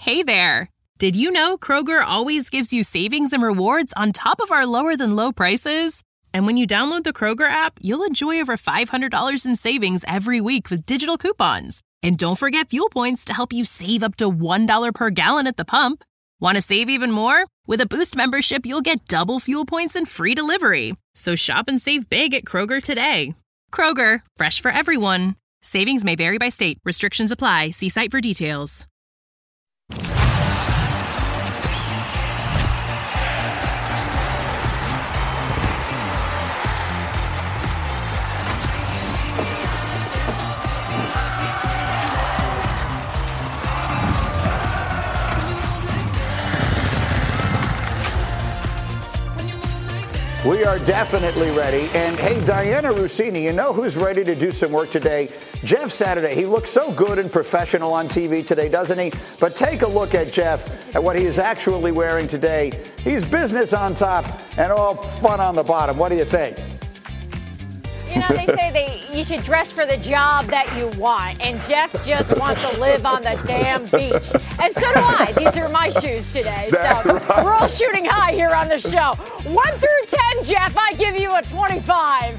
Hey there! Did you know Kroger always gives you savings and rewards on top of our lower-than-low prices? And when you download the Kroger app, you'll enjoy over $500 in savings every week with digital coupons. And don't forget fuel points to help you save up to $1 per gallon at the pump. Want to save even more? With a Boost membership, you'll get double fuel points and free delivery. So shop and save big at Kroger today. Kroger, fresh for everyone. Savings may vary by state. Restrictions apply. See site for details. We are definitely ready. And hey, Diana Russini, you know who's ready to do some work today? Jeff Saturday. He looks so good and professional on TV today, doesn't he? But take a look at Jeff, at what he is actually wearing today. He's business on top and all fun on the bottom. What do you think? You know, they say you should dress for the job that you want, and Jeff just wants to live on the damn beach. And so do I. These are my shoes today. So we're all shooting high here on the show. 1 through 10, Jeff, I give you a 25.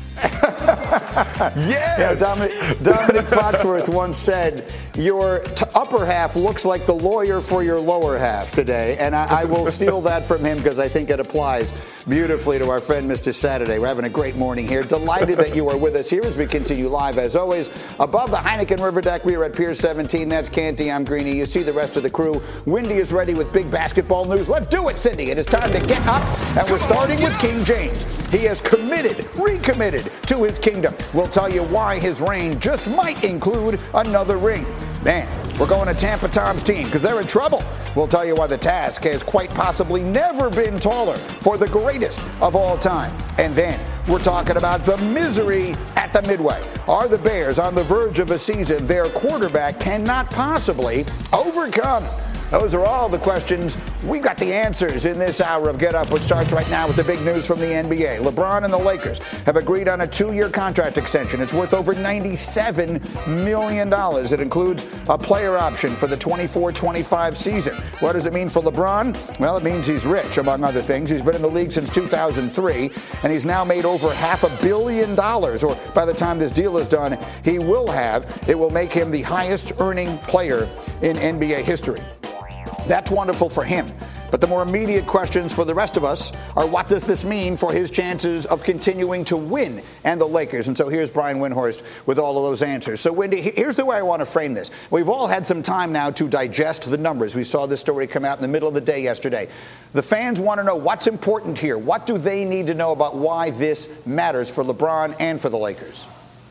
Yes. You know, Dominic Foxworth once said, your upper half looks like the lawyer for your lower half today. And I will steal that from him because I think it applies beautifully to our friend, Mr. Saturday. We're having a great morning here. Delighted that you are with us here as we continue live, as always, above the Heineken River Deck. We are at Pier 17. That's Canty. I'm Greeny. You see the rest of the crew. Windy is ready with big basketball news. Let's do it, Cindy. It is time to get up, and we're starting with King James. He has recommitted to his kingdom. We'll tell you why his reign just might include another ring. Man, we're going to Tampa Tom's team because they're in trouble. We'll tell you why the task has quite possibly never been taller for the greatest of all time. And then we're talking about the misery at the Midway. Are the Bears on the verge of a season their quarterback cannot possibly overcome? Those are all the questions. We got the answers in this hour of Get Up, which starts right now with the big news from the NBA. LeBron and the Lakers have agreed on a 2-year contract extension. It's worth over $97 million. It includes a player option for the 24-25 season. What does it mean for LeBron? Well, it means he's rich, among other things. He's been in the league since 2003, and he's now made over $500 million, or by the time this deal is done, he will have. It will make him the highest earning player in NBA history. That's wonderful for him. But the more immediate questions for the rest of us are, what does this mean for his chances of continuing to win and the Lakers? And so here's Brian Windhorst with all of those answers. So, Wendy, here's the way I want to frame this. We've all had some time now to digest the numbers. We saw this story come out in the middle of the day yesterday. The fans want to know what's important here. What do they need to know about why this matters for LeBron and for the Lakers?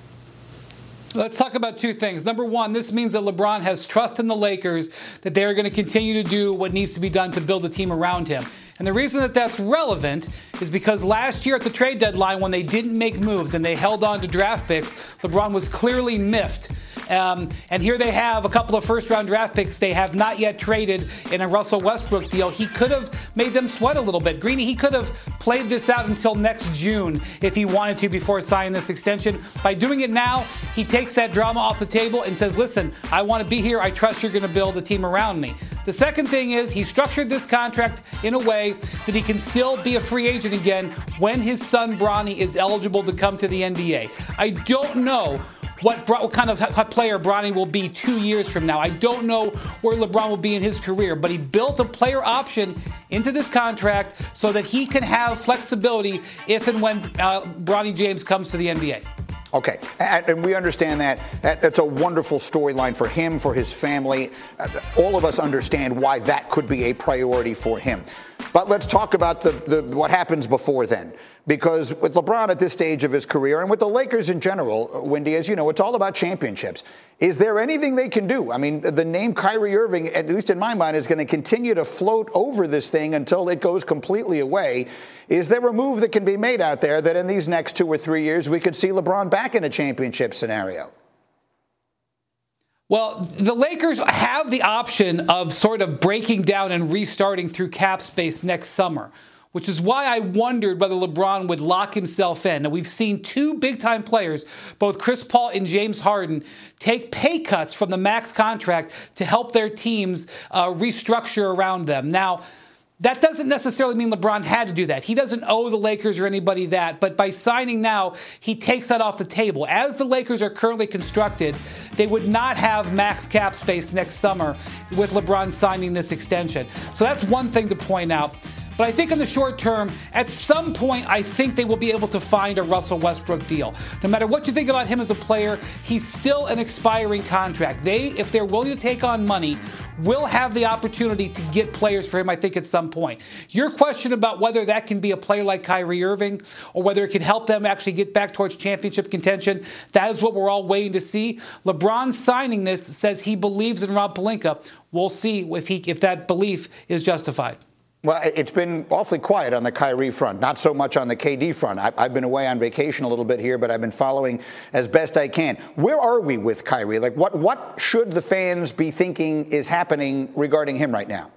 Let's talk about two things. Number one, this means that LeBron has trust in the Lakers that they are going to continue to do what needs to be done to build a team around him. And the reason that that's relevant is because last year at the trade deadline, when they didn't make moves and they held on to draft picks, LeBron was clearly miffed. And here they have a couple of first-round draft picks they have not yet traded in a Russell Westbrook deal. He could have made them sweat a little bit. Greeny, he could have played this out until next June if he wanted to before signing this extension. By doing it now, he takes that drama off the table and says, listen, I want to be here. I trust you're going to build a team around me. The second thing is he structured this contract in a way that he can still be a free agent again when his son Bronny is eligible to come to the NBA. I don't know what kind of player Bronny will be 2 years from now. I don't know where LeBron will be in his career, but he built a player option into this contract so that he can have flexibility if and when Bronny James comes to the NBA. Okay, and we understand that. That's a wonderful storyline for him, for his family. All of us understand why that could be a priority for him. But let's talk about what happens before then. Because with LeBron at this stage of his career, and with the Lakers in general, Wendy, as you know, it's all about championships. Is there anything they can do? I mean, the name Kyrie Irving, at least in my mind, is going to continue to float over this thing until it goes completely away. Is there a move that can be made out there that in these next 2 or 3 years we could see LeBron back in a championship scenario? Well, the Lakers have the option of sort of breaking down and restarting through cap space next summer. which is why I wondered whether LeBron would lock himself in. Now, we've seen two big-time players, both Chris Paul and James Harden, take pay cuts from the max contract to help their teams restructure around them. Now, that doesn't necessarily mean LeBron had to do that. He doesn't owe the Lakers or anybody that. But by signing now, he takes that off the table. As the Lakers are currently constructed, they would not have max cap space next summer with LeBron signing this extension. So that's one thing to point out. But I think in the short term, at some point, I think they will be able to find a Russell Westbrook deal. No matter what you think about him as a player, he's still an expiring contract. They, if they're willing to take on money, will have the opportunity to get players for him, I think, at some point. Your question about whether that can be a player like Kyrie Irving or whether it can help them actually get back towards championship contention, that is what we're all waiting to see. LeBron signing this says he believes in Rob Pelinka. We'll see if that belief is justified. Well, it's been awfully quiet on the Kyrie front, not so much on the KD front. I've been away on vacation a little bit here, but I've been following as best I can. Where are we with Kyrie? Like, what should the fans be thinking is happening regarding him right now?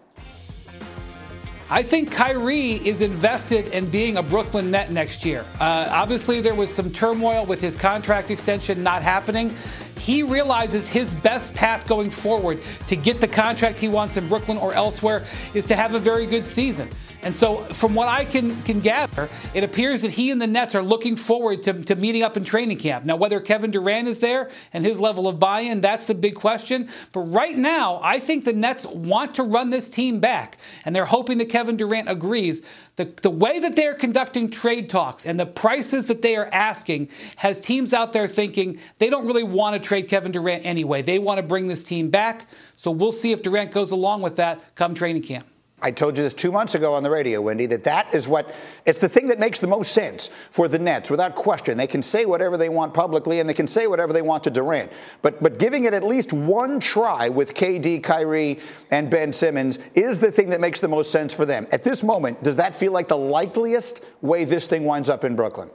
I think Kyrie is invested in being a Brooklyn Net next year. Obviously, there was some turmoil with his contract extension not happening. He realizes his best path going forward to get the contract he wants in Brooklyn or elsewhere is to have a very good season. And so from what I can gather, it appears that he and the Nets are looking forward to meeting up in training camp. Now, whether Kevin Durant is there and his level of buy-in, that's the big question. But right now, I think the Nets want to run this team back, and they're hoping that Kevin Durant agrees. The way that they're conducting trade talks and the prices that they are asking has teams out there thinking they don't really want to trade Kevin Durant anyway. They want to bring this team back. So we'll see if Durant goes along with that come training camp. I told you this 2 months ago on the radio, Wendy, that is it's the thing that makes the most sense for the Nets, without question. They can say whatever they want publicly, and they can say whatever they want to Durant. But giving it at least one try with KD, Kyrie, and Ben Simmons is the thing that makes the most sense for them. At this moment, does that feel like the likeliest way this thing winds up in Brooklyn?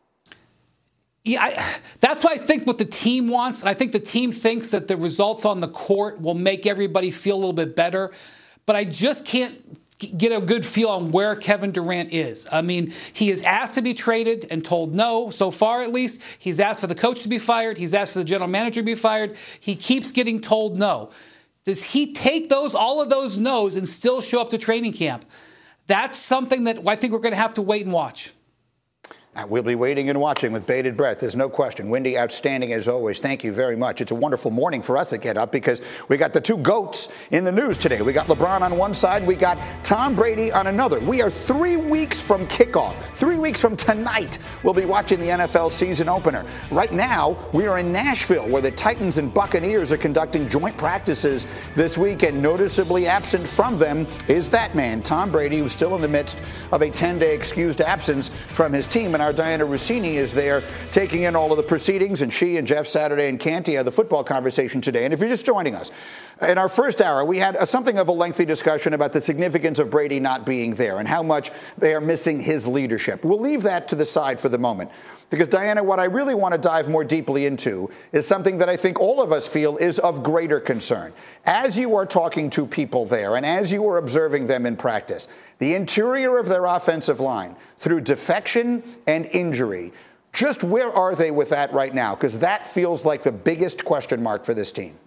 Yeah, that's what I think what the team wants. I think the team thinks that the results on the court will make everybody feel a little bit better. But I just can't get a good feel on where Kevin Durant is. I mean, he is asked to be traded and told no, so far at least. He's asked for the coach to be fired. He's asked for the general manager to be fired. He keeps getting told no. Does he take all of those no's and still show up to training camp? That's something that I think we're going to have to wait and watch. We'll be waiting and watching with bated breath. There's no question. Wendy, outstanding as always. Thank you very much. It's a wonderful morning for us at Get Up because we got the two GOATs in the news today. We got LeBron on one side. We got Tom Brady on another. We are 3 weeks from kickoff. 3 weeks from tonight, we'll be watching the NFL season opener. Right now, we are in Nashville, where the Titans and Buccaneers are conducting joint practices this week, and noticeably absent from them is that man, Tom Brady, who's still in the midst of a 10-day excused absence from his team. And our Diana Rossini is there taking in all of the proceedings, and she and Jeff Saturday and Canty had the football conversation today. And if you're just joining us, in our first hour, we had something of a lengthy discussion about the significance of Brady not being there and how much they are missing his leadership. We'll leave that to the side for the moment. Because, Diana, what I really want to dive more deeply into is something that I think all of us feel is of greater concern. As you are talking to people there and as you are observing them in practice, the interior of their offensive line, through defection and injury, just where are they with that right now? Because that feels like the biggest question mark for this team.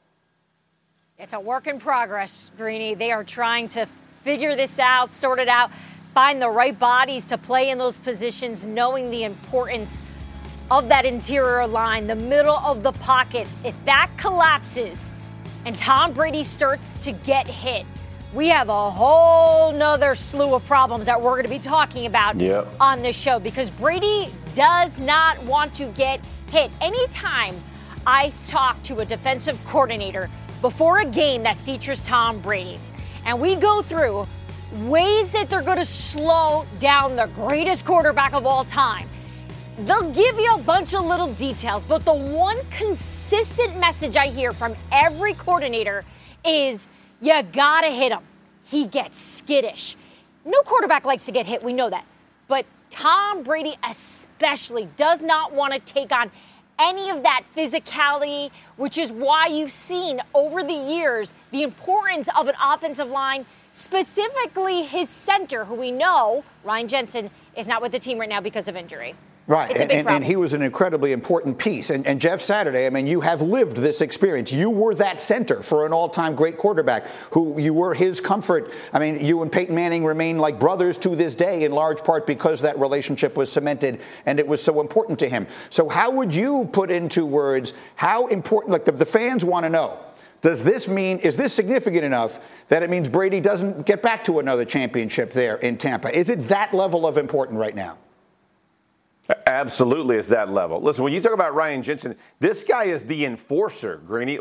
It's a work in progress, Greeny. They are trying to figure this out, sort it out, find the right bodies to play in those positions, knowing the importance of that interior line, the middle of the pocket. If that collapses and Tom Brady starts to get hit, we have a whole nother slew of problems that we're going to be talking about on this show, because Brady does not want to get hit. Anytime I talk to a defensive coordinator before a game that features Tom Brady, and we go through ways that they're going to slow down the greatest quarterback of all time, they'll give you a bunch of little details, but the one consistent message I hear from every coordinator is you gotta hit him. He gets skittish. No quarterback likes to get hit, we know that. But Tom Brady especially does not want to take on any of that physicality, which is why you've seen over the years the importance of an offensive line specifically his center, who we know, Ryan Jensen, is not with the team right now because of injury. Right, It's a big problem. and he was an incredibly important piece. And Jeff Saturday, I mean, you have lived this experience. You were that center for an all-time great quarterback who you were his comfort. I mean, you and Peyton Manning remain like brothers to this day, in large part because that relationship was cemented and it was so important to him. So how would you put into words how important, like the fans want to know, does this mean, is this significant enough that it means Brady doesn't get back to another championship there in Tampa? Is it that level of important right now? Absolutely, it's that level. Listen, when you talk about Ryan Jensen, this guy is the enforcer, Greeny.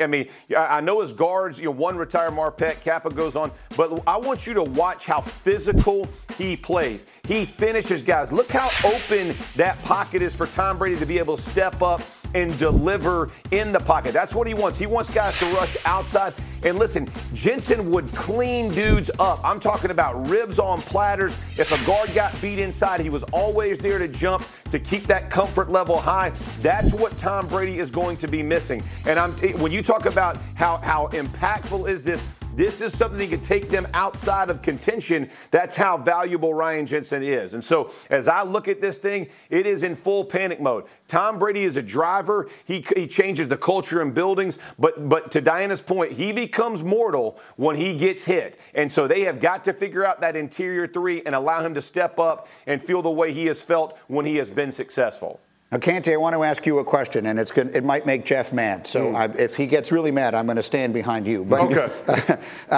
I know his guards, one retire Marpet, Kappa goes on, but I want you to watch how physical he plays. He finishes guys. Look how open that pocket is for Tom Brady to be able to step up and deliver in the pocket. That's what he wants. He wants guys to rush outside. And listen, Jensen would clean dudes up. I'm talking about ribs on platters. If a guard got beat inside, he was always there to jump to keep that comfort level high. That's what Tom Brady is going to be missing. And when you talk about how impactful is this, this is something that can take them outside of contention. That's how valuable Ryan Jensen is. And so as I look at this thing, it is in full panic mode. Tom Brady is a driver. He changes the culture in buildings. But to Diana's point, he becomes mortal when he gets hit. And so they have got to figure out that interior three and allow him to step up and feel the way he has felt when he has been successful. Now, Canty, I want to ask you a question, and it might make Jeff mad. So if he gets really mad, I'm going to stand behind you. But, okay.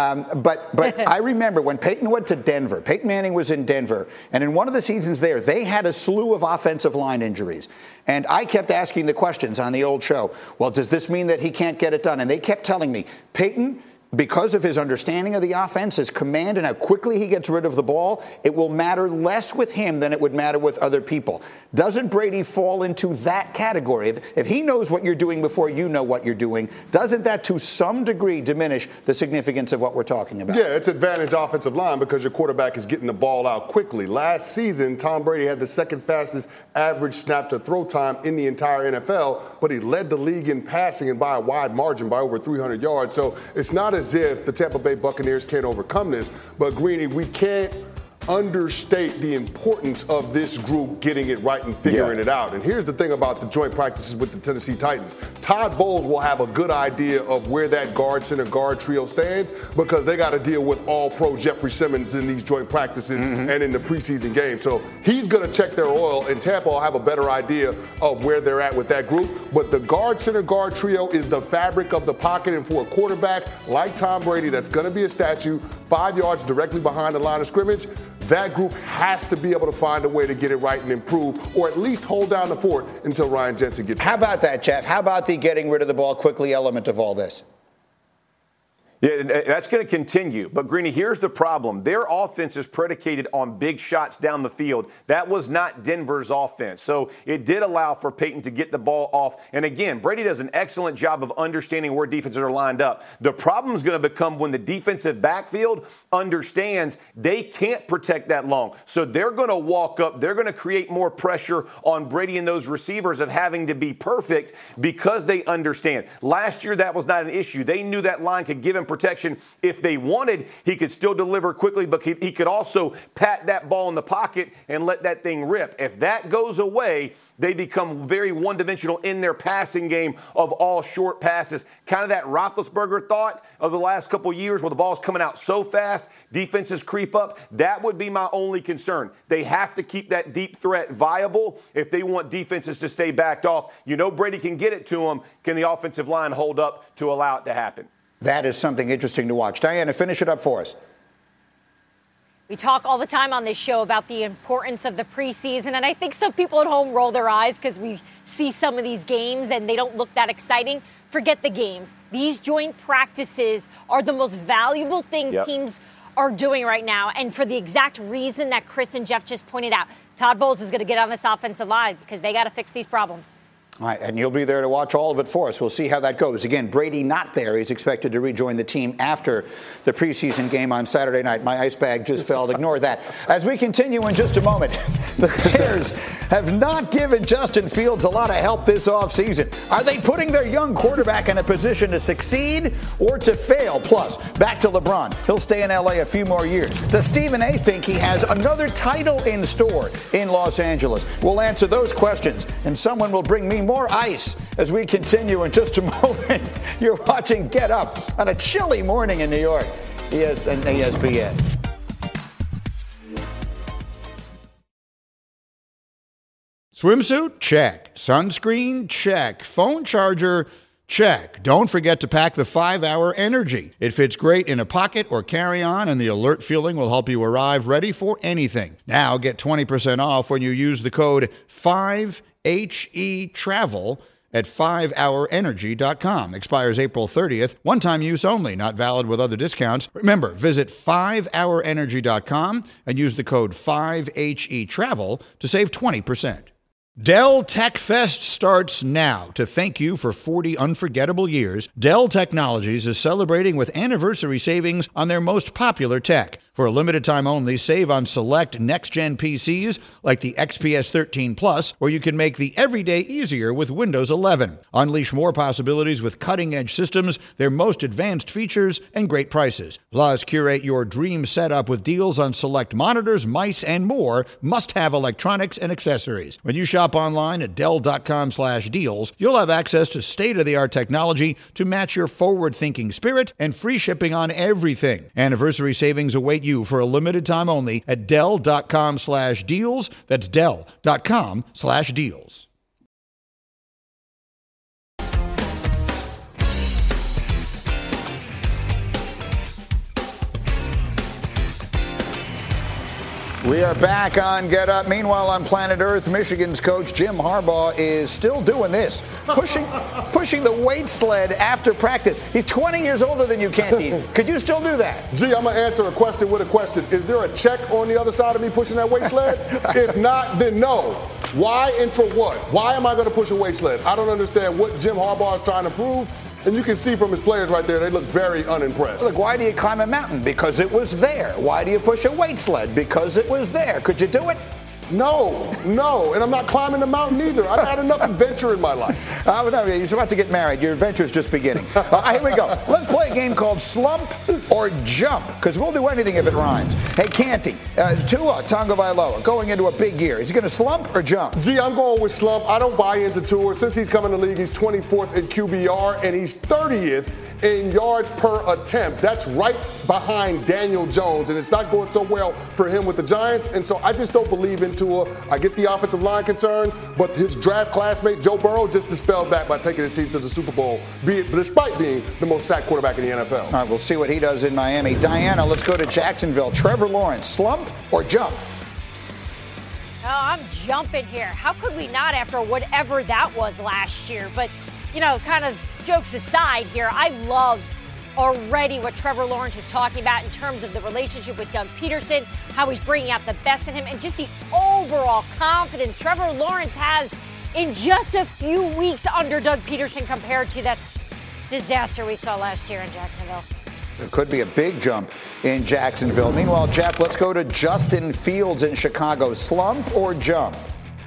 but I remember when Peyton went to Denver. Peyton Manning was in Denver, and in one of the seasons there, they had a slew of offensive line injuries. And I kept asking the questions on the old show. Well, does this mean that he can't get it done? And they kept telling me, Peyton, because of his understanding of the offense, his command, and how quickly he gets rid of the ball, it will matter less with him than it would matter with other people. Doesn't Brady fall into that category? If he knows what you're doing before you know what you're doing, doesn't that to some degree diminish the significance of what we're talking about? Yeah, it's advantage offensive line because your quarterback is getting the ball out quickly. Last season, Tom Brady had the second fastest average snap to throw time in the entire NFL, but he led the league in passing and by a wide margin, by over 300 yards. So it's not as if the Tampa Bay Buccaneers can't overcome this. But, Greeny, we can't understate the importance of this group getting it right and figuring it out. And here's the thing about the joint practices with the Tennessee Titans. Todd Bowles will have a good idea of where that guard center guard trio stands because they got to deal with all-pro Jeffrey Simmons in these joint practices and in the preseason game. So he's going to check their oil, and Tampa will have a better idea of where they're at with that group. But the guard center guard trio is the fabric of the pocket, and for a quarterback like Tom Brady that's going to be a statue 5 yards directly behind the line of scrimmage, that group has to be able to find a way to get it right and improve, or at least hold down the fort until Ryan Jensen gets How about that, Jeff? How about the getting rid of the ball quickly element of all this? Yeah, that's going to continue. But, Greeny, here's the problem. Their offense is predicated on big shots down the field. That was not Denver's offense. So it did allow for Peyton to get the ball off. And, again, Brady does an excellent job of understanding where defenses are lined up. The problem is going to become when the defensive backfield understands they can't protect that long. So they're going to walk up. They're going to create more pressure on Brady and those receivers of having to be perfect because they understand. Last year, that was not an issue. They knew that line could give him protection. If they wanted, he could still deliver quickly, but he could also pat that ball in the pocket and let that thing rip. If that goes away, they become very one-dimensional in their passing game of all short passes. Kind of that Roethlisberger thought of the last couple of years where the ball's coming out so fast, defenses creep up. That would be my only concern. They have to keep that deep threat viable if they want defenses to stay backed off. You know Brady can get it to them. Can the offensive line hold up to allow it to happen? That is something interesting to watch. Diana, finish it up for us. We talk all the time on this show about the importance of the preseason, and I think some people at home roll their eyes because we see some of these games and they don't look that exciting. Forget the games. These joint practices are the most valuable thing teams are doing right now, and for the exact reason that Chris and Jeff just pointed out. Todd Bowles is going to get on this offensive line because they got to fix these problems. All right, and you'll be there to watch all of it for us. We'll see how that goes. Again, Brady not there. He's expected to rejoin the team after the preseason game on Saturday night. My ice bag just fell. Ignore that. As we continue in just a moment, the Bears have not given Justin Fields a lot of help this offseason. Are they putting their young quarterback in a position to succeed or to fail? Plus, back to LeBron. He'll stay in L.A. a few more years. Does Stephen A. think he has another title in store in Los Angeles? We'll answer those questions, and someone will bring me more ice as we continue in just a moment. You're watching Get Up on a chilly morning in New York. ESPN. Swimsuit? Check. Sunscreen? Check. Phone charger? Check. Don't forget to pack the 5-Hour Energy. It fits great in a pocket or carry-on, and the alert feeling will help you arrive ready for anything. Now get 20% off when you use the code 5HETRAVEL at 5hourenergy.com. Expires April 30th. One-time use only. Not valid with other discounts. Remember, visit 5hourenergy.com and use the code 5HETRAVEL to save 20%. Dell Tech Fest starts now. To thank you for 40 unforgettable years, Dell Technologies is celebrating with anniversary savings on their most popular tech. For a limited time only, save on select next-gen PCs like the XPS 13 Plus, where you can make the everyday easier with Windows 11. Unleash more possibilities with cutting-edge systems, their most advanced features, and great prices. Plus, curate your dream setup with deals on select monitors, mice, and more must-have electronics and accessories. When you shop online at Dell.com/deals, you'll have access to state-of-the-art technology to match your forward-thinking spirit and free shipping on everything. Anniversary savings await you for a limited time only at Dell.com/deals. That's Dell.com/deals. We are back on Get Up. Meanwhile, on planet Earth, Michigan's coach Jim Harbaugh is still doing this, pushing the weight sled after practice. He's 20 years older than you, Canty. Could you still do that? Gee, I'm going to answer a question with a question. Is there a check on the other side of me pushing that weight sled? If not, then no. Why and for what? Why am I going to push a weight sled? I don't understand what Jim Harbaugh is trying to prove. And you can see from his players right there, they look very unimpressed. Look, why do you climb a mountain? Because it was there. Why do you push a weight sled? Because it was there. Could you do it? No. And I'm not climbing the mountain either. I've had enough adventure in my life. No, you're about to get married. Your adventure's just beginning. Here we go. Let's play a game called Slump or Jump, because we'll do anything if it rhymes. Hey, Canty, Tua Tagovailoa going into a big year. Is he going to slump or jump? Gee, I'm going with slump. I don't buy into Tua. Since he's come in the league, he's 24th in QBR, and he's 30th in yards per attempt. That's right behind Daniel Jones, and it's not going so well for him with the Giants, and so I just don't believe in Tua. I get the offensive line concerns, but his draft classmate Joe Burrow just dispelled that by taking his team to the Super Bowl, despite being the most sacked quarterback in the NFL. All right, we'll see what he does in Miami. Diana, let's go to Jacksonville. Trevor Lawrence, slump or jump? Oh, I'm jumping here. How could we not after whatever that was last year? But, kind of jokes aside here, I love already what Trevor Lawrence is talking about in terms of the relationship with Doug Peterson, how he's bringing out the best in him, and just the overall confidence Trevor Lawrence has in just a few weeks under Doug Peterson compared to that disaster we saw last year in Jacksonville. It could be a big jump in Jacksonville. Meanwhile, Jeff, let's go to Justin Fields in Chicago. Slump or jump?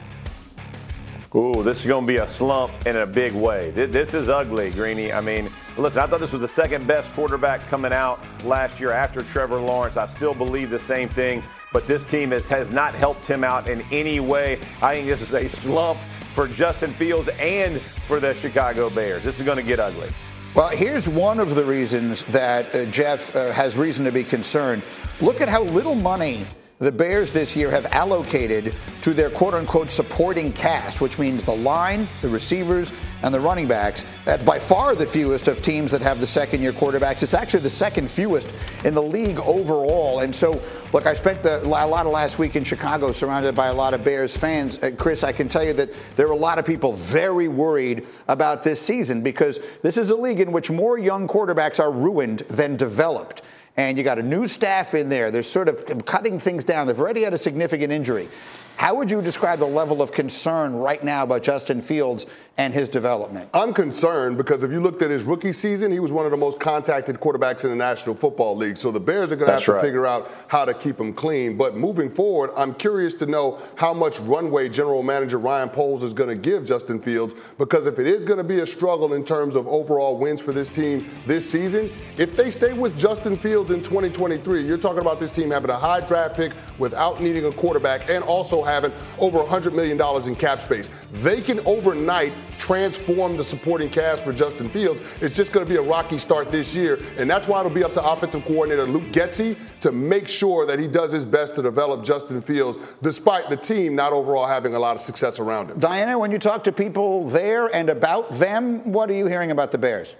Ooh, this is going to be a slump in a big way. This is ugly, Greeny. I mean, listen, I thought this was the second best quarterback coming out last year after Trevor Lawrence. I still believe the same thing, but this team has not helped him out in any way. I think this is a slump for Justin Fields and for the Chicago Bears. This is going to get ugly. Well, here's one of the reasons that Jeff has reason to be concerned. Look at how little money the Bears this year have allocated to their quote-unquote supporting cast, which means the line, the receivers, and the running backs. That's by far the fewest of teams that have the second-year quarterbacks. It's actually the second fewest in the league overall. And so, look, I spent a lot of last week in Chicago surrounded by a lot of Bears fans. Chris, I can tell you that there are a lot of people very worried about this season because this is a league in which more young quarterbacks are ruined than developed. And you got a new staff in there. They're sort of cutting things down. They've already had a significant injury. How would you describe the level of concern right now about Justin Fields and his development? I'm concerned because if you looked at his rookie season, he was one of the most contacted quarterbacks in the National Football League. So the Bears are going to have to figure out how to keep him clean. But moving forward, I'm curious to know how much runway General Manager Ryan Poles is going to give Justin Fields, because if it is going to be a struggle in terms of overall wins for this team this season, if they stay with Justin Fields in 2023, you're talking about this team having a high draft pick without needing a quarterback and also having over $100 million in cap space. They can overnight transform the supporting cast for Justin Fields. It's just going to be a rocky start this year, and that's why it'll be up to offensive coordinator Luke Getsy to make sure that he does his best to develop Justin Fields, despite the team not overall having a lot of success around him. Diana, when you talk to people there and about them, what are you hearing about the Bears?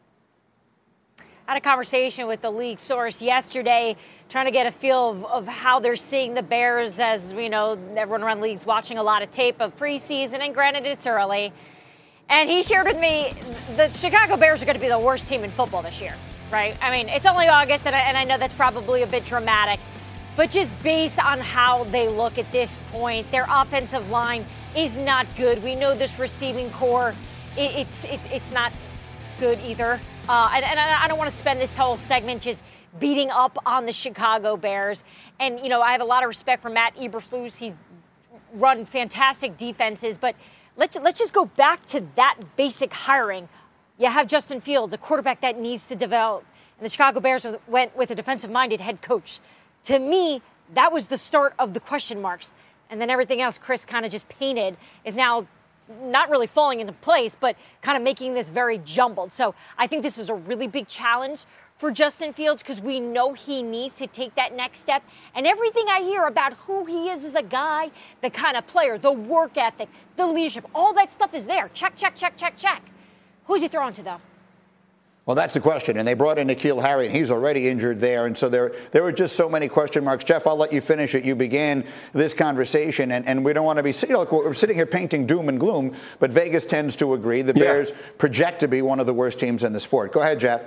I had a conversation with the league source yesterday, trying to get a feel of how they're seeing the Bears. As we know, everyone around the league's watching a lot of tape of preseason, and granted, it's early. And he shared with me the Chicago Bears are going to be the worst team in football this year, right? I mean, it's only August, and I know that's probably a bit dramatic, but just based on how they look at this point, their offensive line is not good. We know this receiving core, it's not good either. And I don't want to spend this whole segment just beating up on the Chicago Bears. And, you know, I have a lot of respect for Matt Eberflus. He's run fantastic defenses. But let's just go back to that basic hiring. You have Justin Fields, a quarterback that needs to develop. And the Chicago Bears went with a defensive-minded head coach. To me, that was the start of the question marks. And then everything else Chris kind of just painted is now not really falling into place, but kind of making this very jumbled. So I think this is a really big challenge for Justin Fields, because we know he needs to take that next step. And everything I hear about who he is as a guy, the kind of player, the work ethic, the leadership, all that stuff is there. Check, check, check, check, check. Who's he throwing to, though? Well, that's the question. And they brought in N'Keal Harry, and he's already injured there. And so there were just so many question marks. Jeff, I'll let you finish it. You began this conversation, and we don't want to be, look, we're sitting here painting doom and gloom, but Vegas tends to agree. The Bears project to be one of the worst teams in the sport. Go ahead, Jeff.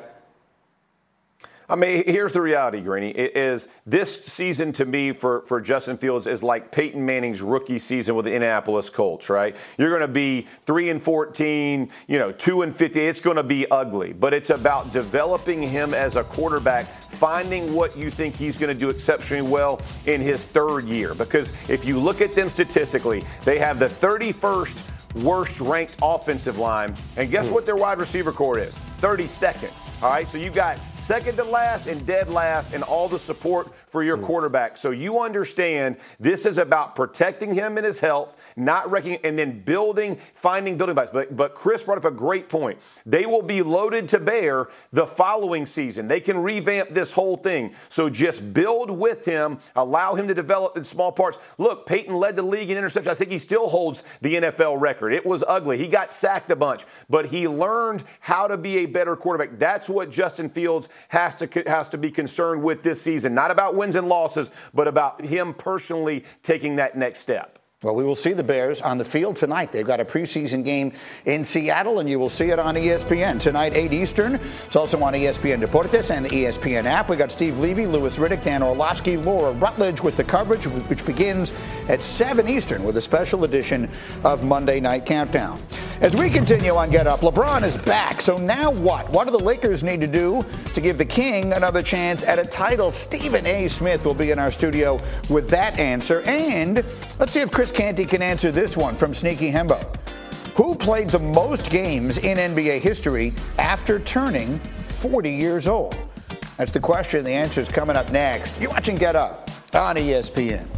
I mean, here's the reality, Greeny. It is this season to me for Justin Fields is like Peyton Manning's rookie season with the Indianapolis Colts, right? You're going to be 3-14, 2-50. It's going to be ugly, but it's about developing him as a quarterback, finding what you think he's going to do exceptionally well in his third year. Because if you look at them statistically, they have the 31st worst ranked offensive line, and guess what their wide receiver core is? 32nd. All right, so you got second to last and dead last in all the support for your quarterback. So you understand this is about protecting him and his health, not wrecking, and then finding building blocks. But Chris brought up a great point. They will be loaded to bear the following season. They can revamp this whole thing. So just build with him, allow him to develop in small parts. Look, Peyton led the league in interceptions. I think he still holds the NFL record. It was ugly. He got sacked a bunch, but he learned how to be a better quarterback. That's what Justin Fields has to be concerned with this season. Not about wins and losses, but about him personally taking that next step. Well, we will see the Bears on the field tonight. They've got a preseason game in Seattle, and you will see it on ESPN tonight, 8 Eastern. It's also on ESPN Deportes and the ESPN app. We got Steve Levy, Louis Riddick, Dan Orlovsky, Laura Rutledge with the coverage, which begins at 7 Eastern with a special edition of Monday Night Countdown. As we continue on Get Up, LeBron is back. So now what? What do the Lakers need to do to give the King another chance at a title? Stephen A. Smith will be in our studio with that answer. And let's see if Chris Canty can answer this one from Sneaky Hembo. Who played the most games in NBA history after turning 40 years old? That's the question. The answer is coming up next. You're watching Get Up on ESPN.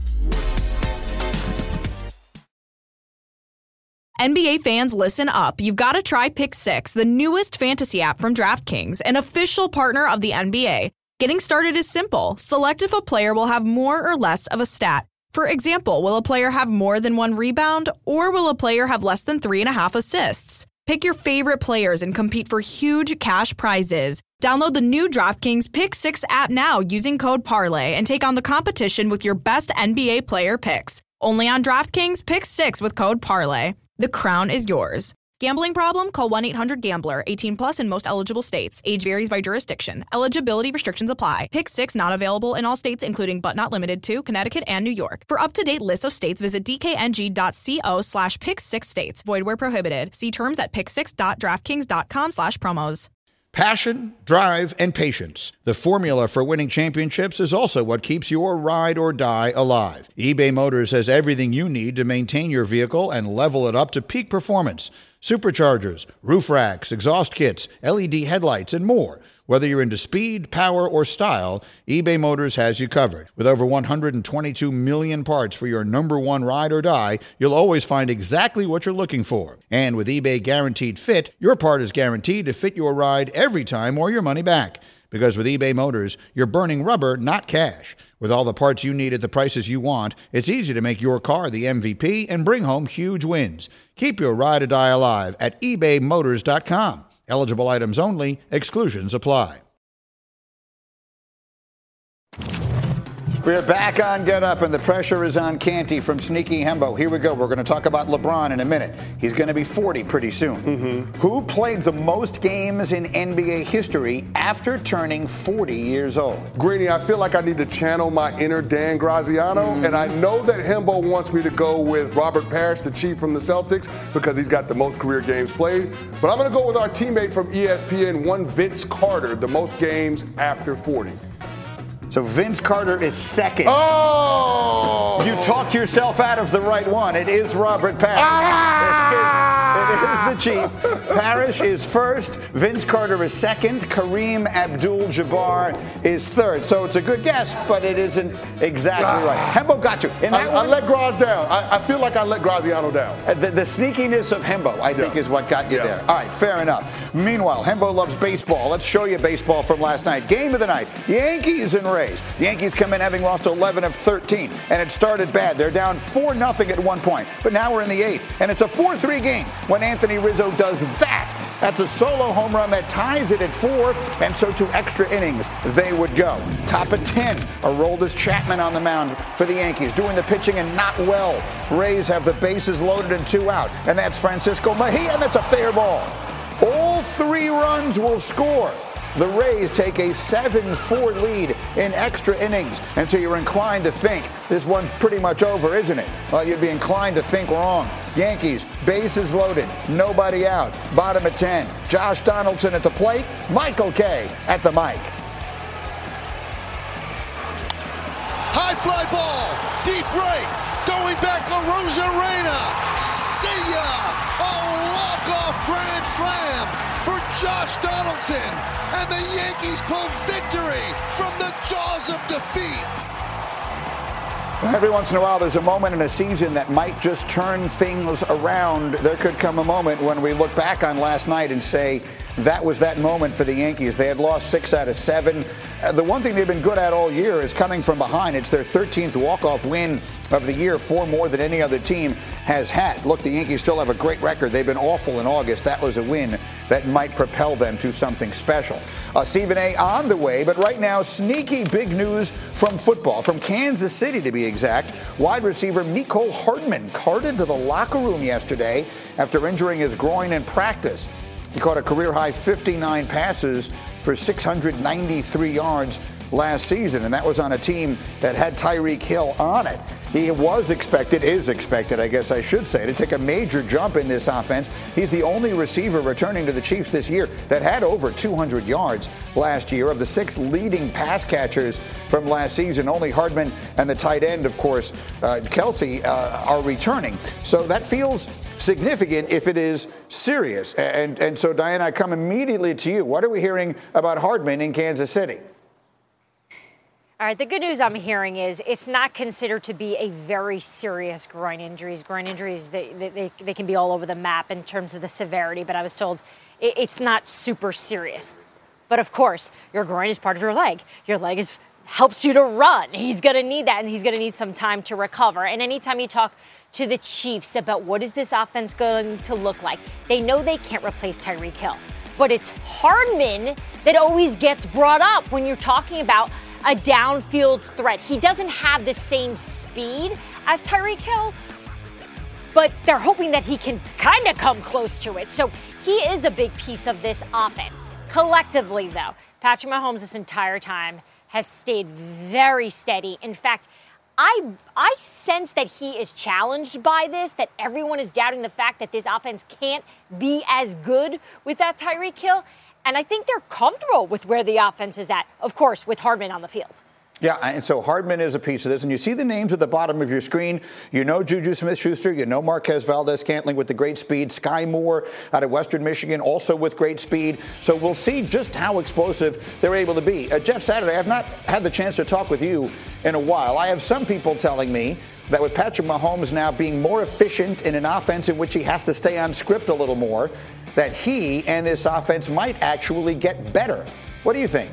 NBA fans, listen up. You've got to try Pick 6, the newest fantasy app from DraftKings, an official partner of the NBA. Getting started is simple. Select if a player will have more or less of a stat. For example, will a player have more than 1 rebound, or will a player have less than 3.5 assists? Pick your favorite players and compete for huge cash prizes. Download the new DraftKings Pick 6 app now using code PARLAY and take on the competition with your best NBA player picks. Only on DraftKings Pick 6 with code PARLAY. The crown is yours. Gambling problem? Call 1-800-GAMBLER. 18 plus in most eligible states. Age varies by jurisdiction. Eligibility restrictions apply. Pick 6 not available in all states, including but not limited to Connecticut and New York. For up-to-date lists of states, visit dkng.co/pick6states. Void where prohibited. See terms at pick6.draftkings.com/promos. Passion, drive, and patience. The formula for winning championships is also what keeps your ride or die alive. eBay Motors has everything you need to maintain your vehicle and level it up to peak performance. Superchargers, roof racks, exhaust kits, LED headlights, and more. Whether you're into speed, power, or style, eBay Motors has you covered. With over 122 million parts for your number one ride or die, you'll always find exactly what you're looking for. And with eBay Guaranteed Fit, your part is guaranteed to fit your ride every time or your money back. Because with eBay Motors, you're burning rubber, not cash. With all the parts you need at the prices you want, it's easy to make your car the MVP and bring home huge wins. Keep your ride or die alive at ebaymotors.com. Eligible items only. Exclusions apply. We're back on Get Up, and the pressure is on Canty from Sneaky Hembo. Here we go. We're going to talk about LeBron in a minute. He's going to be 40 pretty soon. Who played the most games in NBA history after turning 40 years old? Greeny, I feel like I need to channel my inner Dan Graziano, and I know that Hembo wants me to go with Robert Parrish, the chief from the Celtics, because he's got the most career games played. But I'm going to go with our teammate from ESPN, one Vince Carter, the most games after 40. So Vince Carter is second. Oh! You talked yourself out of the right one. It is Robert Parrish. It is the chief. Parrish is first. Vince Carter is second. Kareem Abdul-Jabbar is third. So it's a good guess, but it isn't exactly right. Hembo got you. I let Graz down. I feel like I let Graziano down. The sneakiness of Hembo, I think, is what got you there. All right, fair enough. Meanwhile, Hembo loves baseball. Let's show you baseball from last night. Game of the night, Yankees and Rays. The Yankees come in having lost 11 of 13, and it started bad. They're down 4-0 at one point, but now we're in the 8th, and it's a 4-3 game when Anthony Rizzo does that. That's a solo home run that ties it at 4, and so to extra innings they would go. Top of 10, Aroldis Chapman on the mound for the Yankees, doing the pitching and not well. Rays have the bases loaded and 2 out, and that's Francisco Mejia, and that's a fair ball. All 3 runs will score. The Rays take a 7-4 lead in extra innings, and so you're inclined to think this one's pretty much over, isn't it? Well, you'd be inclined to think wrong. Yankees, bases loaded, nobody out, bottom of 10. Josh Donaldson at the plate, Michael Kay at the mic. High fly ball, deep right, going back to Rosarena. See ya! A walk-off grand slam for Josh Donaldson, and the Yankees pull victory from the jaws of defeat. Every once in a while, there's a moment in a season that might just turn things around. There could come a moment when we look back on last night and say, that was that moment for the Yankees. They had lost 6 out of 7. The one thing they've been good at all year is coming from behind. It's their 13th walk-off win of the year, 4 more than any other team has had. Look, the Yankees still have a great record. They've been awful in August. That was a win that might propel them to something special. Stephen A. on the way, but right now, sneaky big news from football, from Kansas City to be exact. Wide receiver Mecole Hardman carted to the locker room yesterday after injuring his groin in practice. He caught a career-high 59 passes for 693 yards last season, and that was on a team that had Tyreek Hill on it. He is expected, I guess I should say, to take a major jump in this offense. He's the only receiver returning to the Chiefs this year that had over 200 yards last year. Of the 6 leading pass catchers from last season, only Hardman and the tight end, of course, Kelsey, are returning. So that feels significant if it is serious. And so, Diana, I come immediately to you. What are we hearing about Hardman in Kansas City? All right, the good news I'm hearing is it's not considered to be a very serious groin injuries. Groin injuries, they can be all over the map in terms of the severity, but I was told it's not super serious. But of course, your groin is part of your leg. Your leg helps you to run. He's going to need that, and he's going to need some time to recover. And anytime you talk to the Chiefs about what is this offense going to look like, they know they can't replace Tyreek Hill. But it's Hardman that always gets brought up when you're talking about a downfield threat. He doesn't have the same speed as Tyreek Hill, but they're hoping that he can kind of come close to it. So he is a big piece of this offense. Collectively, though, Patrick Mahomes this entire time has stayed very steady. In fact, I sense that he is challenged by this, that everyone is doubting the fact that this offense can't be as good without Tyreek Hill. And I think they're comfortable with where the offense is at, of course, with Hardman on the field. Yeah, and so Hardman is a piece of this. And you see the names at the bottom of your screen. You know Juju Smith-Schuster. You know Marquez Valdes-Scantling with the great speed. Sky Moore out of Western Michigan also with great speed. So we'll see just how explosive they're able to be. Jeff Saturday, I've not had the chance to talk with you in a while. I have some people telling me that with Patrick Mahomes now being more efficient in an offense in which he has to stay on script a little more, that he and this offense might actually get better. What do you think?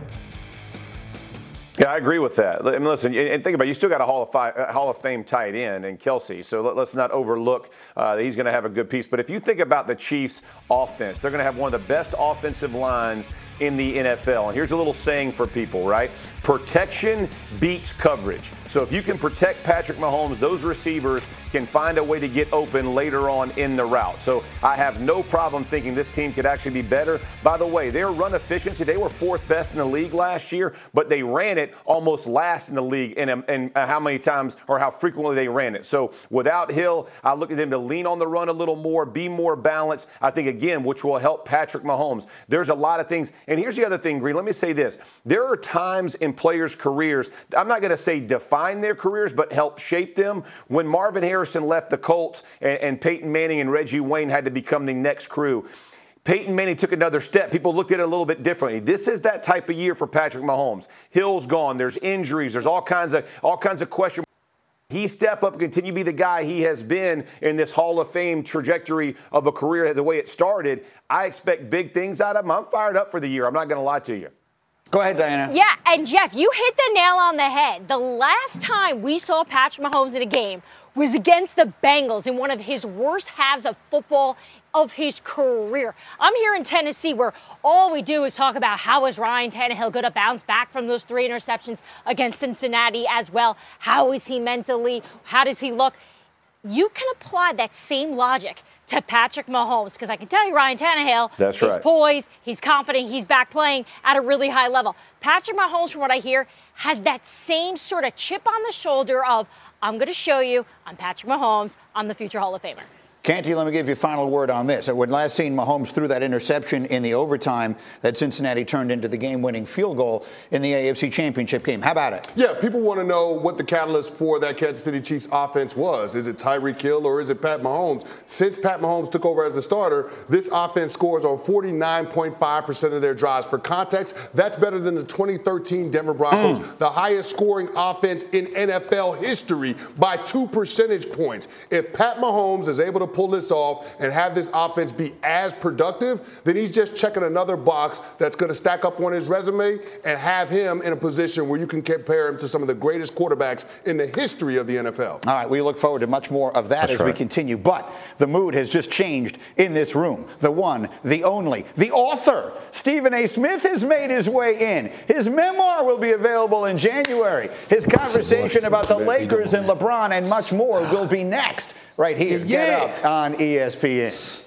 Yeah, I agree with that. I mean, listen, and think about it. You still got a Hall of Fame tight end in Kelsey, so let's not overlook that he's going to have a good piece. But if you think about the Chiefs' offense, they're going to have one of the best offensive lines in the NFL. And here's a little saying for people, right? Protection beats coverage. So if you can protect Patrick Mahomes, those receivers can find a way to get open later on in the route. So I have no problem thinking this team could actually be better. By the way, their run efficiency, they were fourth best in the league last year, but they ran it almost last in the league in how many times or how frequently they ran it. So without Hill, I look at them to lean on the run a little more, be more balanced, I think, again, which will help Patrick Mahomes. There's a lot of things. And here's the other thing, Green. Let me say this. There are times in players' careers, I'm not going to say define their careers, but help shape them. When Marvin Harrison left the Colts and Peyton Manning and Reggie Wayne had to become the next crew, Peyton Manning took another step. People looked at it a little bit differently. This is that type of year for Patrick Mahomes. Hill's gone. There's injuries. There's all kinds of questions. He step up and continue to be the guy he has been in this Hall of Fame trajectory of a career the way it started. I expect big things out of him. I'm fired up for the year. I'm not going to lie to you. Go ahead, Diana. Yeah, and Jeff, you hit the nail on the head. The last time we saw Patrick Mahomes in a game was against the Bengals in one of his worst halves of football of his career. I'm here in Tennessee where all we do is talk about how is Ryan Tannehill going to bounce back from those 3 interceptions against Cincinnati as well. How is he mentally? How does he look? You can apply that same logic to Patrick Mahomes, because I can tell you Ryan Tannehill is poised, he's confident, he's back playing at a really high level. Patrick Mahomes, from what I hear, has that same sort of chip on the shoulder of, I'm going to show you, I'm Patrick Mahomes, I'm the future Hall of Famer. Canty, let me give you a final word on this. When last seen, Mahomes threw that interception in the overtime that Cincinnati turned into the game-winning field goal in the AFC Championship game. How about it? Yeah, people want to know what the catalyst for that Kansas City Chiefs offense was. Is it Tyreek Hill or is it Pat Mahomes? Since Pat Mahomes took over as the starter, this offense scores on 49.5% of their drives. For context, that's better than the 2013 Denver Broncos, the highest scoring offense in NFL history by 2 percentage points. If Pat Mahomes is able to pull this off and have this offense be as productive, then he's just checking another box that's going to stack up on his resume and have him in a position where you can compare him to some of the greatest quarterbacks in the history of the NFL. All right, we look forward to much more of that as we continue. But the mood has just changed in this room. The one, the only, the author, Stephen A. Smith, has made his way in. His memoir will be available in January. His conversation about the Lakers and LeBron and much more will be next. Right here, Get Up on ESPN.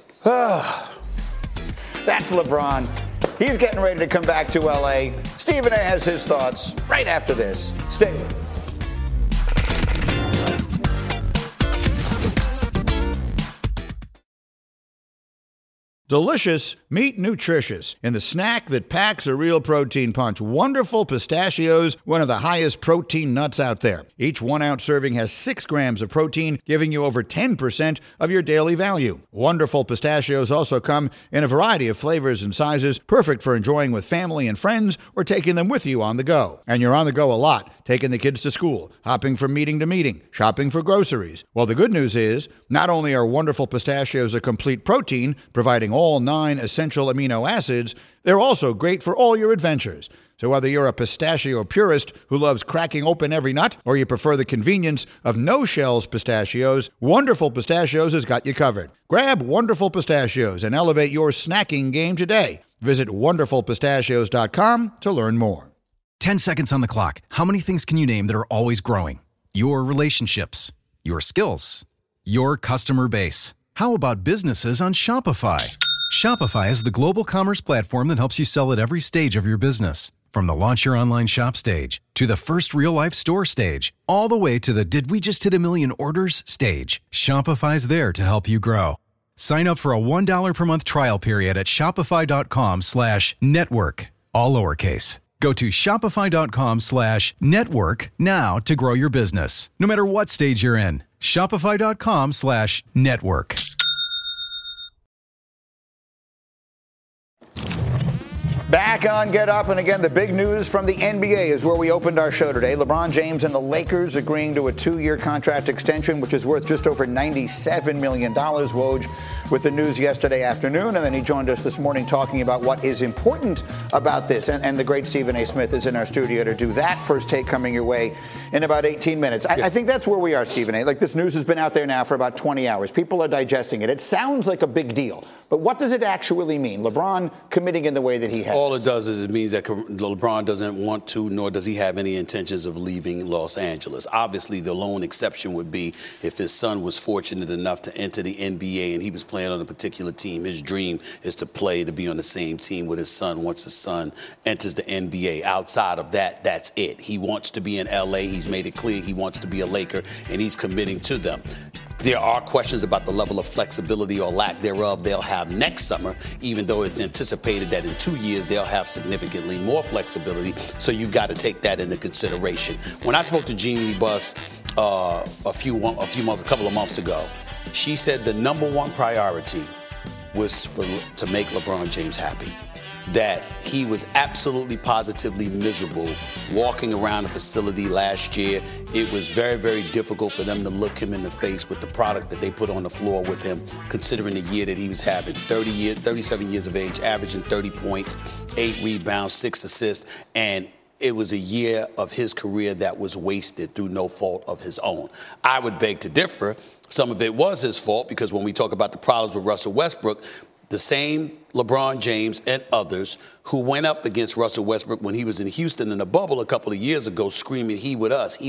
That's LeBron. He's getting ready to come back to L.A. Stephen A. has his thoughts right after this. Stay with us. Delicious, meet nutritious. In the snack that packs a real protein punch, Wonderful Pistachios, one of the highest protein nuts out there. Each 1-ounce serving has 6 grams of protein, giving you over 10% of your daily value. Wonderful Pistachios also come in a variety of flavors and sizes, perfect for enjoying with family and friends or taking them with you on the go. And you're on the go a lot, taking the kids to school, hopping from meeting to meeting, shopping for groceries. Well, the good news is, not only are Wonderful Pistachios a complete protein, providing all 9 essential amino acids, they're also great for all your adventures. So whether you're a pistachio purist who loves cracking open every nut, or you prefer the convenience of no-shells pistachios, Wonderful Pistachios has got you covered. Grab Wonderful Pistachios and elevate your snacking game today. Visit WonderfulPistachios.com to learn more. 10 seconds on the clock. How many things can you name that are always growing? Your relationships, your skills, your customer base. How about businesses on Shopify? Shopify is the global commerce platform that helps you sell at every stage of your business. From the launch your online shop stage, to the first real-life store stage, all the way to the did we just hit a million orders stage, Shopify's there to help you grow. Sign up for a $1 per month trial period at shopify.com/network, all lowercase. Go to shopify.com/network now to grow your business, no matter what stage you're in. Shopify.com/network. Back on Get Up, and again, the big news from the NBA is where we opened our show today. LeBron James and the Lakers agreeing to a 2-year contract extension, which is worth just over $97 million, Woj, with the news yesterday afternoon. And then he joined us this morning talking about what is important about this. And the great Stephen A. Smith is in our studio to do that. First take coming your way in about 18 minutes. I think that's where we are, Stephen A. Like, this news has been out there now for about 20 hours. People are digesting it. It sounds like a big deal. But what does it actually mean? LeBron committing in the way that he has. All it does is it means that LeBron doesn't want to, nor does he have any intentions of leaving Los Angeles. Obviously, the lone exception would be if his son was fortunate enough to enter the NBA and he was playing on a particular team. His dream is to be on the same team with his son once his son enters the NBA. Outside of that, that's it. He wants to be in LA. He's made it clear he wants to be a Laker, and he's committing to them. There are questions about the level of flexibility or lack thereof they'll have next summer, even though it's anticipated that in 2 years they'll have significantly more flexibility. So you've got to take that into consideration. When I spoke to Jeannie Buss a couple of months ago, she said the number one priority was to make LeBron James happy. That he was absolutely positively miserable walking around the facility last year. It was very, very difficult for them to look him in the face with the product that they put on the floor with him, considering the year that he was having. 37 years of age, averaging 30 points, 8 rebounds, 6 assists, and it was a year of his career that was wasted through no fault of his own. I would beg to differ. Some of it was his fault, because when we talk about the problems with Russell Westbrook, the same LeBron James and others who went up against Russell Westbrook when he was in Houston in the bubble a couple of years ago screaming, he with us,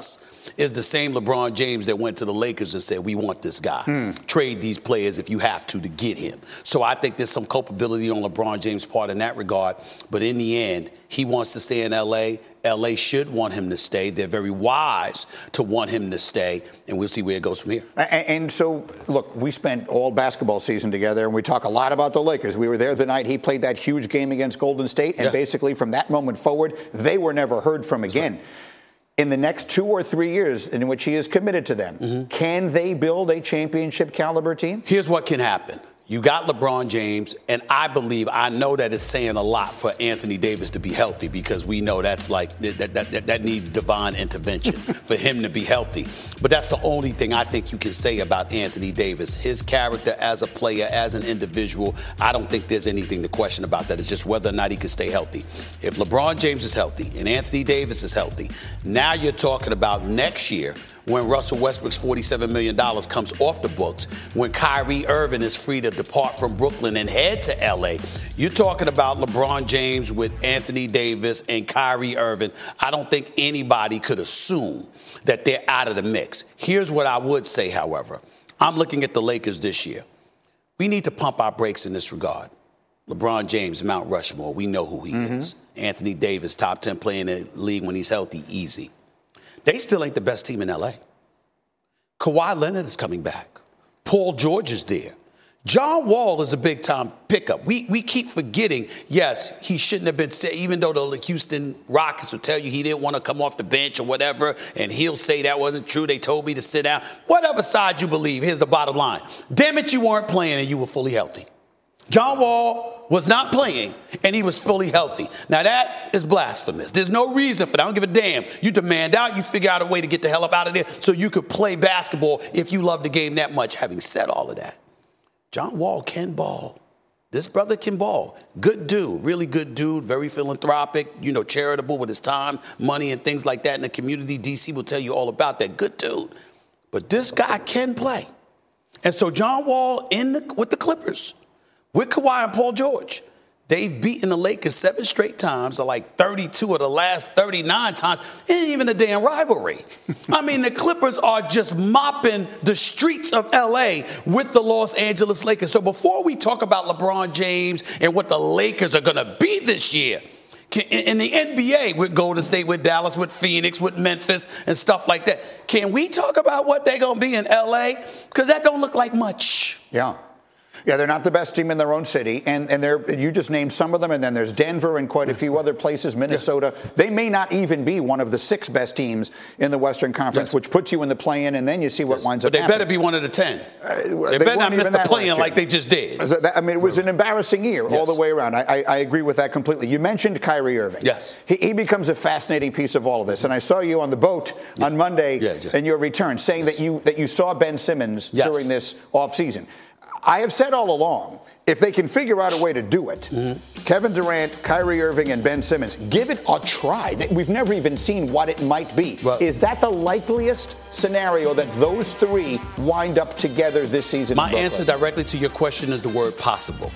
is the same LeBron James that went to the Lakers and said, we want this guy. Trade these players if you have to get him. So I think there's some culpability on LeBron James' part in that regard. But in the end, he wants to stay in L.A. L.A. should want him to stay. They're very wise to want him to stay, and we'll see where it goes from here. And so, look, we spent all basketball season together, and we talk a lot about the Lakers. We were there the night he played that huge game against Golden State, and basically from that moment forward, they were never heard from again. Right. In the next 2 or 3 years in which he is committed to them, can they build a championship caliber team? Here's what can happen. You got LeBron James, and I know that it's saying a lot for Anthony Davis to be healthy, because we know that's like that needs divine intervention for him to be healthy. But that's the only thing I think you can say about Anthony Davis. His character as a player, as an individual, I don't think there's anything to question about that. It's just whether or not he can stay healthy. If LeBron James is healthy and Anthony Davis is healthy, now you're talking about next year, when Russell Westbrook's $47 million comes off the books, when Kyrie Irving is free to depart from Brooklyn and head to L.A., you're talking about LeBron James with Anthony Davis and Kyrie Irving. I don't think anybody could assume that they're out of the mix. Here's what I would say, however. I'm looking at the Lakers this year. We need to pump our brakes in this regard. LeBron James, Mount Rushmore, we know who he is. Anthony Davis, top 10 player in the league when he's healthy, easy. They still ain't the best team in L.A. Kawhi Leonard is coming back. Paul George is there. John Wall is a big-time pickup. We keep forgetting, yes, he shouldn't have been, even though the Houston Rockets will tell you he didn't want to come off the bench or whatever, and he'll say that wasn't true, they told me to sit down. Whatever side you believe, here's the bottom line. Damn it, you weren't playing and you were fully healthy. John Wall was not playing, and he was fully healthy. Now, that is blasphemous. There's no reason for that. I don't give a damn. You demand out. You figure out a way to get the hell up out of there so you could play basketball if you love the game that much. Having said all of that, John Wall can ball. This brother can ball. Good dude, really good dude, very philanthropic, charitable with his time, money, and things like that in the community. DC will tell you all about that. Good dude. But this guy can play. And so John Wall with the Clippers, with Kawhi and Paul George, They've beaten the Lakers 7 straight times, or like 32 of the last 39 times. It ain't even a damn rivalry. I mean, the Clippers are just mopping the streets of L.A. with the Los Angeles Lakers. So before we talk about LeBron James and what the Lakers are going to be this year, in the NBA, with Golden State, with Dallas, with Phoenix, with Memphis, and stuff like that, can we talk about what they're going to be in L.A.? Because that don't look like much. Yeah. Yeah, they're not the best team in their own city, and you just named some of them, and then there's Denver and quite a few other places, Minnesota. Yes. They may not even be one of the 6 best teams in the Western Conference, yes, which puts you in the play-in, and then you see what yes, winds up happening. But they better be one of the 10. They better not miss the play-in like they just did. I mean, it was an embarrassing year all the way around. I agree with that completely. You mentioned Kyrie Irving. Yes. He becomes a fascinating piece of all of this, and I saw you on the boat on Monday in your return saying that you saw Ben Simmons during this offseason. I have said all along, if they can figure out a way to do it, Kevin Durant, Kyrie Irving, and Ben Simmons, give it a try. We've never even seen what it might be. Well, is that the likeliest scenario that those 3 wind up together this season? My answer directly to your question is the word possible.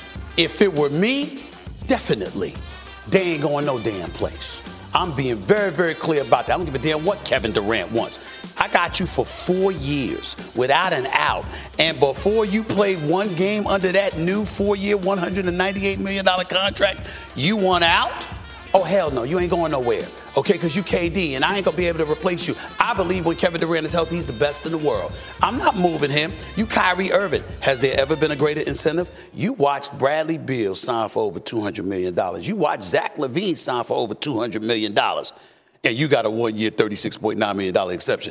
If it were me, definitely. They ain't going no damn place. I'm being very, very clear about that. I don't give a damn what Kevin Durant wants. I got you for 4 years without an out. And before you play one game under that new 4-year, $198 million contract, you want out? Oh, hell no. You ain't going nowhere. Okay, because you KD, and I ain't going to be able to replace you. I believe when Kevin Durant is healthy, he's the best in the world. I'm not moving him. You Kyrie Irving. Has there ever been a greater incentive? You watched Bradley Beal sign for over $200 million. You watched Zach LaVine sign for over $200 million. And you got a 1-year, $36.9 million exception,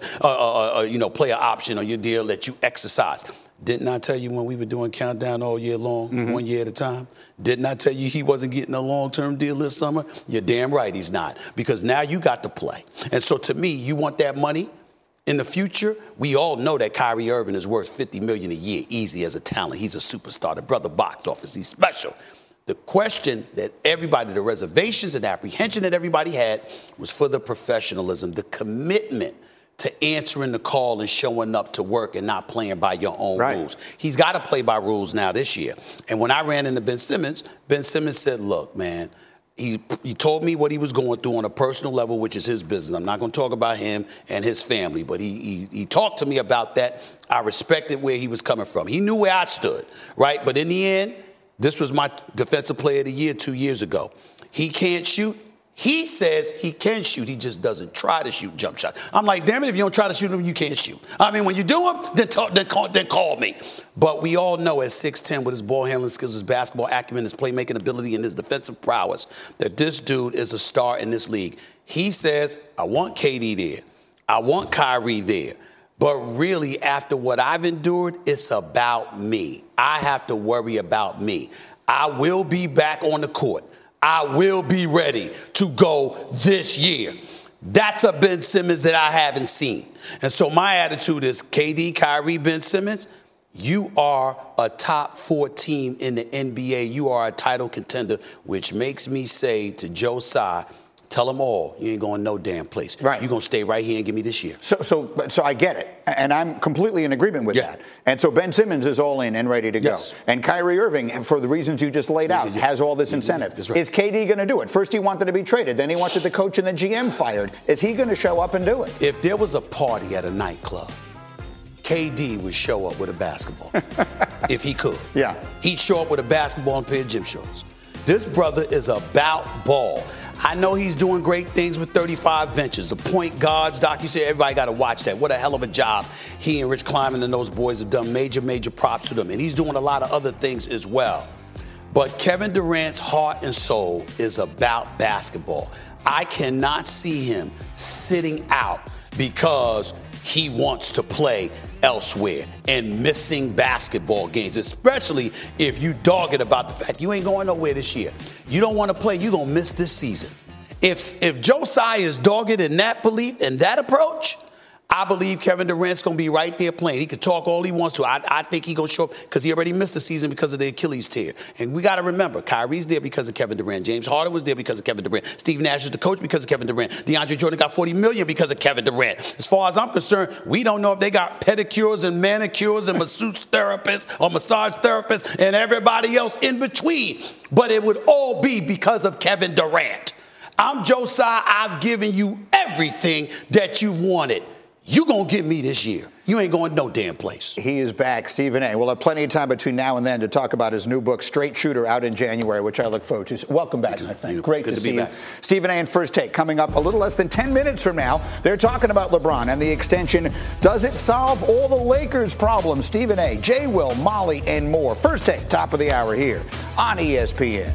player option on your deal that you exercise. Didn't I tell you when we were doing countdown all year long, 1 year at a time? Didn't I tell you he wasn't getting a long-term deal this summer? You're damn right he's not, because now you got to play. And so to me, you want that money in the future. We all know that Kyrie Irving is worth $50 million a year, easy as a talent. He's a superstar. The brother box office, he's special. The question that everybody, the reservations and apprehension that everybody had was for the professionalism, the commitment to answering the call and showing up to work and not playing by your own rules. He's got to play by rules now this year. And when I ran into Ben Simmons said, look, man, he told me what he was going through on a personal level, which is his business. I'm not going to talk about him and his family, but he talked to me about that. I respected where he was coming from. He knew where I stood, right? But in the end, this was my defensive player of the year 2 years ago. He can't shoot. He says he can shoot. He just doesn't try to shoot jump shots. I'm like, damn it, if you don't try to shoot them, you can't shoot. I mean, when you do them, then call me. But we all know at 6'10", with his ball handling skills, his basketball acumen, his playmaking ability, and his defensive prowess, that this dude is a star in this league. He says, I want KD there. I want Kyrie there. But really, after what I've endured, it's about me. I have to worry about me. I will be back on the court. I will be ready to go this year. That's a Ben Simmons that I haven't seen. And so my attitude is KD, Kyrie, Ben Simmons, you are a top 4 team in the NBA. You are a title contender, which makes me say to Joe Tsai, tell them all, you ain't going no damn place. Right. You're going to stay right here and give me this year. So I get it. And I'm completely in agreement with that. And so Ben Simmons is all in and ready to go. And Kyrie Irving, for the reasons you just laid out, has all this incentive. Right. Is KD going to do it? First he wanted to be traded. Then he wanted the coach and the GM fired. Is he going to show up and do it? If there was a party at a nightclub, KD would show up with a basketball. If he could. Yeah. He'd show up with a basketball and a pair of gym shorts. This brother is about ball. I know he's doing great things with 35 Ventures. The Point Guards doc, you say everybody got to watch that. What a hell of a job he and Rich Kleiman and those boys have done. Major props to them. And he's doing a lot of other things as well. But Kevin Durant's heart and soul is about basketball. I cannot see him sitting out because he wants to play elsewhere and missing basketball games, especially if you dog it about the fact you ain't going nowhere this year. You don't want to play, you're going to miss this season. If Joe Tsai is dogged in that belief and that approach, I believe Kevin Durant's going to be right there playing. He can talk all he wants to. I think he's going to show up because he already missed the season because of the Achilles tear. And we got to remember, Kyrie's there because of Kevin Durant. James Harden was there because of Kevin Durant. Steve Nash is the coach because of Kevin Durant. DeAndre Jordan got $40 million because of Kevin Durant. As far as I'm concerned, we don't know if they got pedicures and manicures and masseuse therapists or massage therapists and everybody else in between. But it would all be because of Kevin Durant. I'm Joe Tsai. I've given you everything that you wanted. You gonna get me this year. You ain't going no damn place. He is back, Stephen A. We'll have plenty of time between now and then to talk about his new book, Straight Shooter, out in January, which I look forward to. Welcome back, my friend. Great to see you. Stephen A. in First Take coming up a little less than 10 minutes from now. They're talking about LeBron and the extension. Does it solve all the Lakers' problems? Stephen A., Jay Will, Molly, and more. First Take, top of the hour here on ESPN.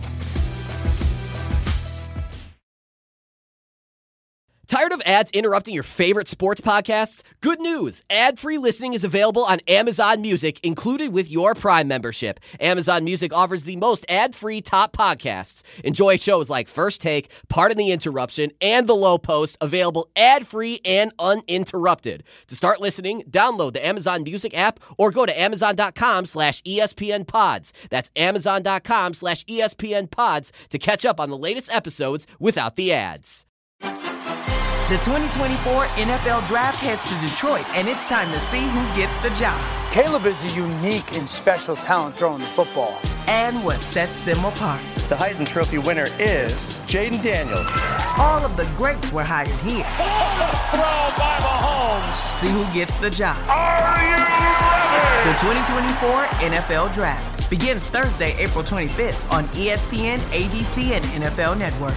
Tired of ads interrupting your favorite sports podcasts? Good news! Ad-free listening is available on Amazon Music, included with your Prime membership. Amazon Music offers the most ad-free top podcasts. Enjoy shows like First Take, Pardon the Interruption, and The Low Post, available ad-free and uninterrupted. To start listening, download the Amazon Music app or go to amazon.com/ESPN Pods. That's amazon.com/ESPN Pods to catch up on the latest episodes without the ads. The 2024 NFL Draft heads to Detroit, and it's time to see who gets the job. Caleb is a unique and special talent throwing the football. And what sets them apart. The Heisman Trophy winner is Jaden Daniels. All of the greats were hired here. Throw by Mahomes. See who gets the job. Are you ready? The 2024 NFL Draft begins Thursday, April 25th on ESPN, ABC, and NFL Network.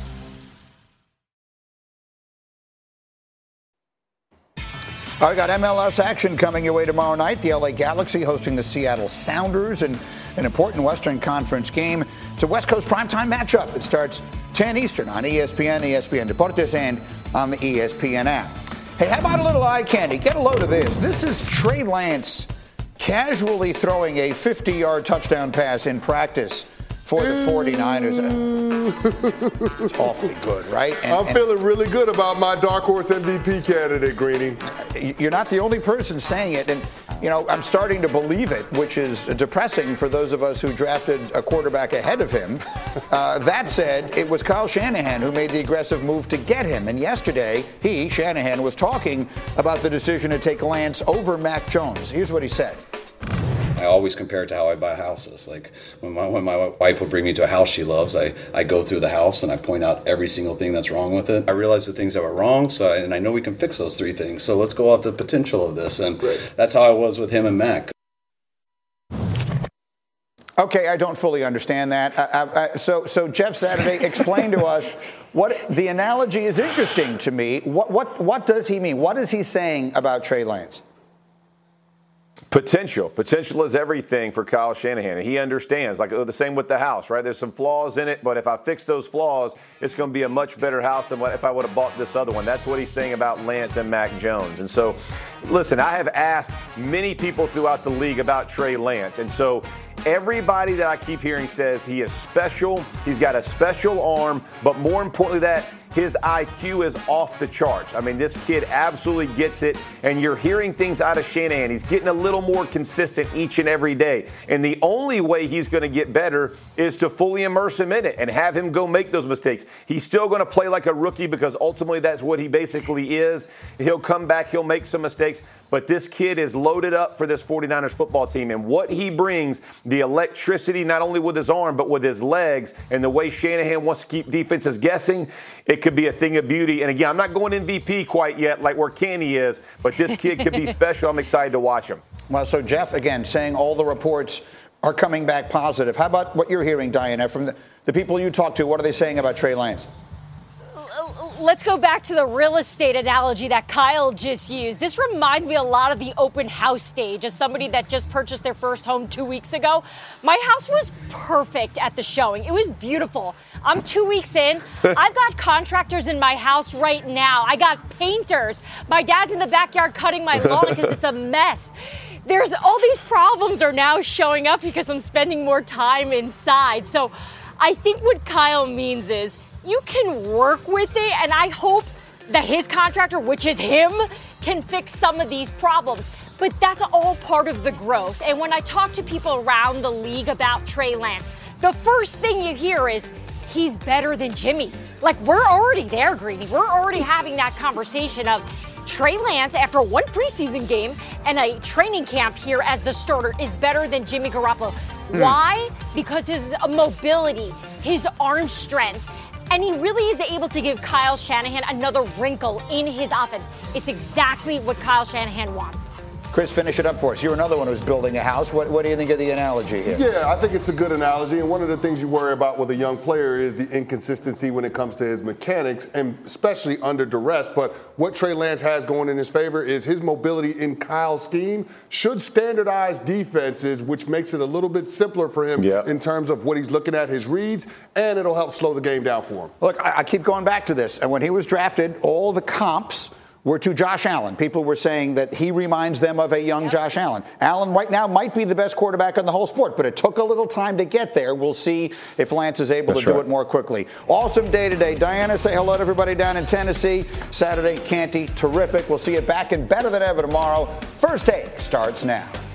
All right, got MLS action coming your way tomorrow night. The LA Galaxy hosting the Seattle Sounders in an important Western Conference game. It's a West Coast primetime matchup. It starts 10 Eastern on ESPN, ESPN Deportes, and on the ESPN app. Hey, how about a little eye candy? Get a load of this. This is Trey Lance casually throwing a 50-yard touchdown pass in practice for the 49ers. It's awfully good, right? I'm feeling really good about my dark horse MVP candidate, Greeny. You're not the only person saying it, and I'm starting to believe it, which is depressing for those of us who drafted a quarterback ahead of him. That said, it was Kyle Shanahan who made the aggressive move to get him, and yesterday, Shanahan, was talking about the decision to take Lance over Mac Jones. Here's what he said. I always compare it to how I buy houses. Like when my wife would bring me to a house she loves, I go through the house and I point out every single thing that's wrong with it. I realize the things that were wrong, and I know we can fix those three things. So let's go off the potential of this. And that's how I was with him and Mac. Okay, I don't fully understand that. So Jeff Saturday, explain to us what the analogy is interesting to me. What does he mean? What is he saying about Trey Lance? Potential is everything for Kyle Shanahan. He understands, like the same with the house, right? There's some flaws in it, but if I fix those flaws, it's going to be a much better house than what if I would have bought this other one. That's what he's saying about Lance and Mac Jones. And so, listen, I have asked many people throughout the league about Trey Lance. And so everybody that I keep hearing says he is special. He's got a special arm, but more importantly that, his IQ is off the charts. I mean, this kid absolutely gets it, and you're hearing things out of Shanahan. He's getting a little more consistent each and every day, and the only way he's going to get better is to fully immerse him in it and have him go make those mistakes. He's still going to play like a rookie because ultimately that's what he basically is. He'll come back, he'll make some mistakes, but this kid is loaded up for this 49ers football team, and what he brings, the electricity not only with his arm but with his legs and the way Shanahan wants to keep defenses guessing, it could be a thing of beauty. And again, I'm not going MVP quite yet like where Kenny is, but this kid could be special. I'm excited to watch him. Well, so Jeff, again, saying all the reports are coming back positive. How about what you're hearing, Diana, from the people you talk to? What are they saying about Trey Lance? Let's go back to the real estate analogy that Kyle just used. This reminds me a lot of the open house stage. As somebody that just purchased their first home 2 weeks ago, my house was perfect at the showing. It was beautiful. I'm 2 weeks in. I've got contractors in my house right now. I got painters. My dad's in the backyard cutting my lawn because it's a mess. There's all these problems are now showing up because I'm spending more time inside. So I think what Kyle means is you can work with it, and I hope that his contractor, which is him, can fix some of these problems. But that's all part of the growth. And when I talk to people around the league about Trey Lance, the first thing you hear is he's better than Jimmy. Like, we're already there, Greeny. We're already having that conversation of Trey Lance, after one preseason game and a training camp here as the starter, is better than Jimmy Garoppolo. Why? Because his mobility, his arm strength, and he really is able to give Kyle Shanahan another wrinkle in his offense. It's exactly what Kyle Shanahan wants. Chris, finish it up for us. You're another one who's building a house. What do you think of the analogy here? Yeah, I think it's a good analogy. And one of the things you worry about with a young player is the inconsistency when it comes to his mechanics, and especially under duress. But what Trey Lance has going in his favor is his mobility in Kyle's scheme should standardize defenses, which makes it a little bit simpler for him in terms of what he's looking at, his reads, and it'll help slow the game down for him. Look, I keep going back to this. And when he was drafted, all the comps were to Josh Allen. People were saying that he reminds them of a young Josh Allen. Allen right now might be the best quarterback in the whole sport, but it took a little time to get there. We'll see if Lance is able to do it more quickly. Awesome day today. Diana, say hello to everybody down in Tennessee. Saturday, Canty, terrific. We'll see you back and better than ever tomorrow. First Take starts now.